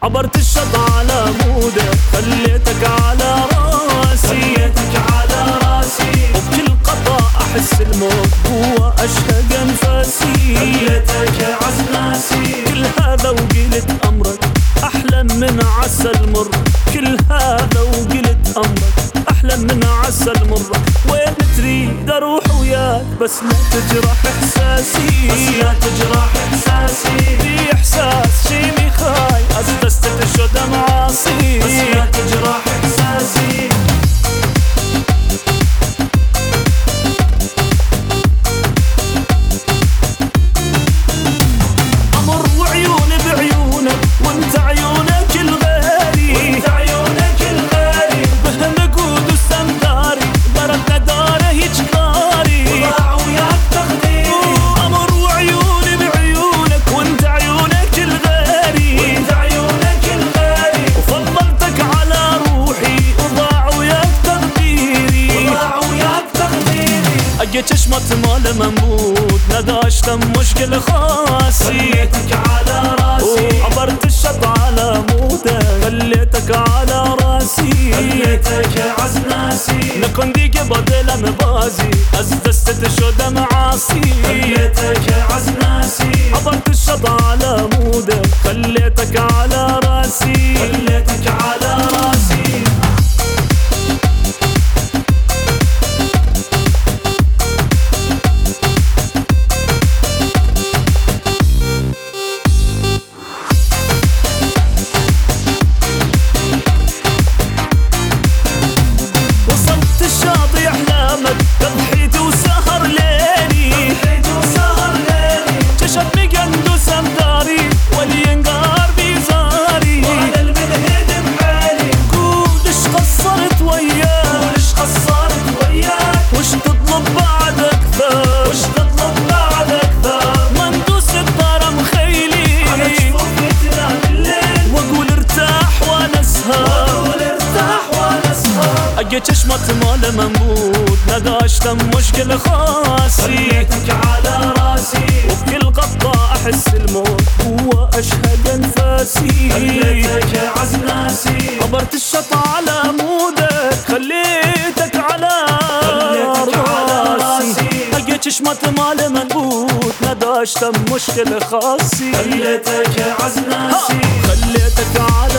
عبرت الشط على مودك خليتك على راسي وبكل قطع أحس الموت هو أشهق أنفاسي خليتك عز ناسي. كل هذا وقلت أمرك أحلى من عسل مر، كل هذا وقلت أمرك أحلى من عسل مر. وين تريد أروح وياك بس لا تجرح إحساسي، بس لا تجرح إحساسي. في إحساس شي مخاي أسدست تشد معاصي، بس لا تجرح إحساسي. أمر وعيوني بعيونك وانت عيونك الغالي، وانت عيونك الغالي. بهالنقود وسنداري ضربنا داره يجكاري وضاع وياك تقديري. أمر وعيوني بعيونك وانت عيونك الغالي، وانت عيونك الغالي. وفضلتك على روحي وضاع وياك تقديري، وضاع وياك تقديري. أجيت شمت مال منبوت نداشت مشكل خاصي، خليتك على راسي وعبرت الشط على مودك خليتك على راسي، خليتك عز ناسي. نكون ديك بدل مبازي أسدست تشد معاصي، خليتك عز ناسي. عبرت الشط على مودك خليتك على راسي، خليتك على راسي. وصلت الشاطئ أحلامك تضحيت وسهر ليلي، ضحيت وسهر ليلي. جشت مقندوس أمداري والينقار بيزاري، وعلى المنهد بحالي. قول اش قصرت وياك وش قصرت وياك. وش تطلب بعد أكثر، وش تطلب بعد أكثر. مندوس الدار مخيلي على جفوفي تنام الليل. واقول ارتاح وانا اسهر، وأقول ارتاح وأنا أسهر. اجيت شمت مال منبوت نداشت مشكل خاصي، خليتك على راسي وبكل قطة أحس الموت هو أشهق أنفاسي، خليتك عز ناسي. عبرت الشط على مودك خليتك على راسي، أجيت شمت مال منبوت نداشت مشكل خاصي، خليتك عز ناسي. خليتك على